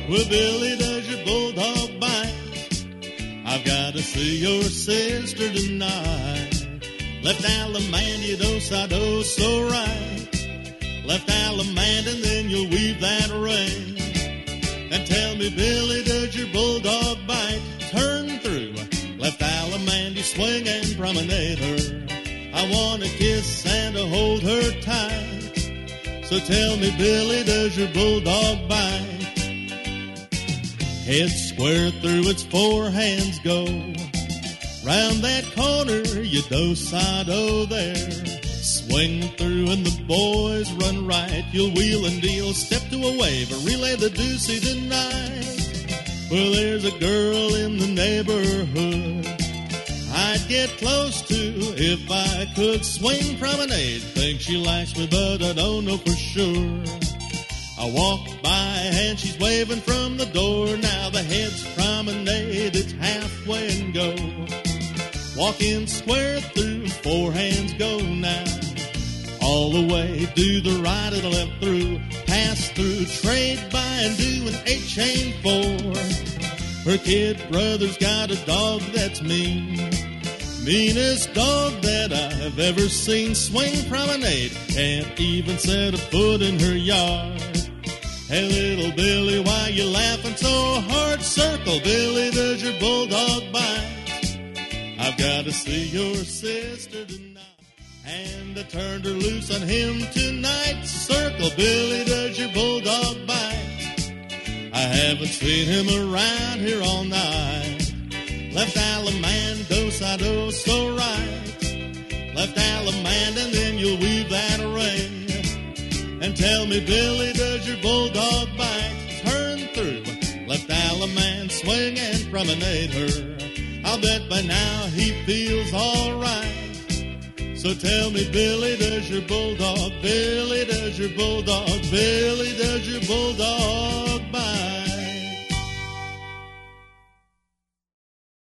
Well, Billy, does your bulldog bite? I've got to see your sister tonight. Left Alamandidos, so right. Left Alamand and then you'll weave that ring. And tell me, Billy, does your bulldog bite? Turn through, left Alamandy, swing and promenade her. I want to kiss and to hold her tight. So tell me, Billy, does your bulldog bite? Head square through, its four hands go. Round that corner, you do-side-o there. Swing through and the boys run right. You'll wheel and deal, step to a wave, or relay the deucey tonight. Well, there's a girl in the neighborhood I'd get close to if I could. Swing promenade, think she likes me, but I don't know for sure. I walk by and she's waving from the door. Now the head's promenade, it's halfway and go. Walking square through, four hands go now. All the way, do the right and the left through. Pass through, trade by and do an 8-chain 4. Her kid brother's got a dog that's mean. Meanest dog that I've ever seen. Swing promenade, can't even set a foot in her yard. Hey, little Billy, why you laughing so hard? Circle, Billy, does your bulldog bite? I've got to see your sister tonight. And I turned her loose on him tonight. Circle, Billy, does your bulldog bite? I haven't seen him around here all night. Left Alamando, so right. Left Alamand, and then you'll weave that ring. And tell me, Billy, does your bulldog bite? Turn through, left Alamand, swing and promenade her. I'll bet by now he feels all right. So tell me, Billy, does your bulldog, Billy, does your bulldog, Billy, does your bulldog bite?